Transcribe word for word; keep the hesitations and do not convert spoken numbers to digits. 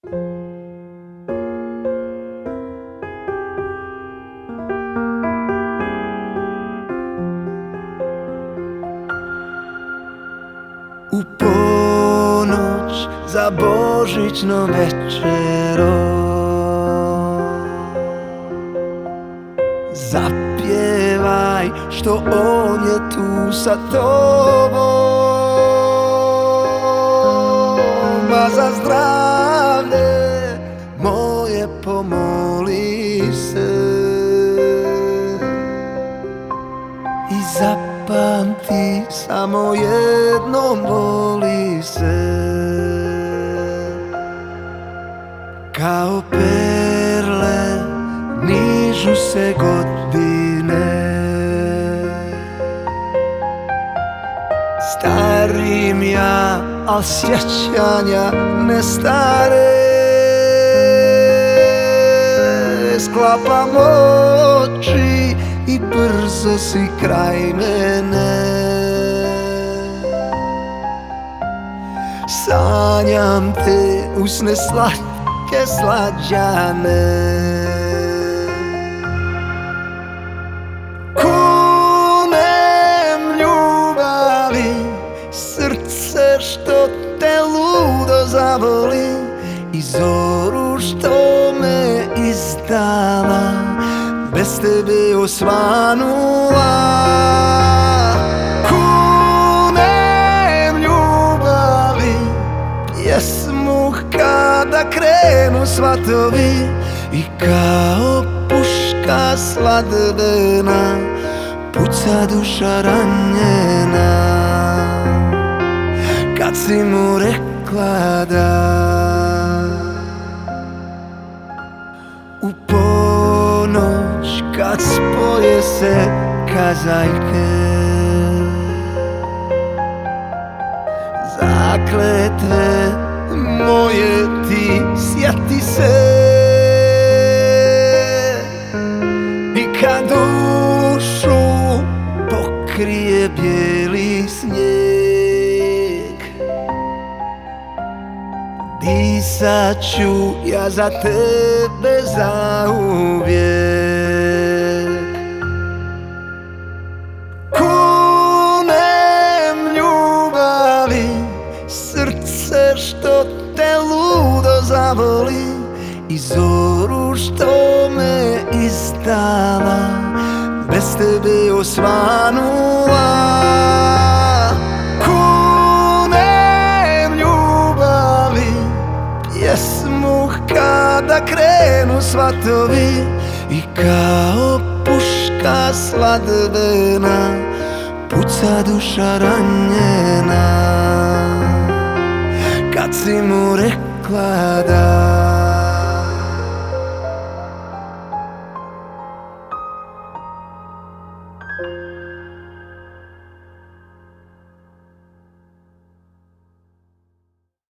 U ponoć za božićnom večerom zapjevaj što on je tu sa tobom, a za zdravlje moje pomoli se i zapamti samo jednom voli se. Kao perle nižu se godine, starim ja, al sjećanja ne stare. Sklapam oči i brzo si kraj mene. Sanjam te usne slatke slađane. Kunem ljubavi srce što te ludo zavoli i zoru što me izdala, bez tebe osvanula. Kunem ljubavi pjesmu kada krenu svatovi i kao puška sladvena puca duša ranjena. Kad si mu rekla da, u ponoć kad spoje se kazaljke, zakletve moje ti sjeti se. I kad dušu pokrije bijeli snijeg, disat ću ja za tebe zauvijek. Kunem ljubavi srce što te ludo zavoli i zoru što me izdala, bez tebe osvanula. Kunem ljubavi pjesmu kada krenu svatovi i kao puška sladvena puca duša ranjena. Kad si mu rekla da,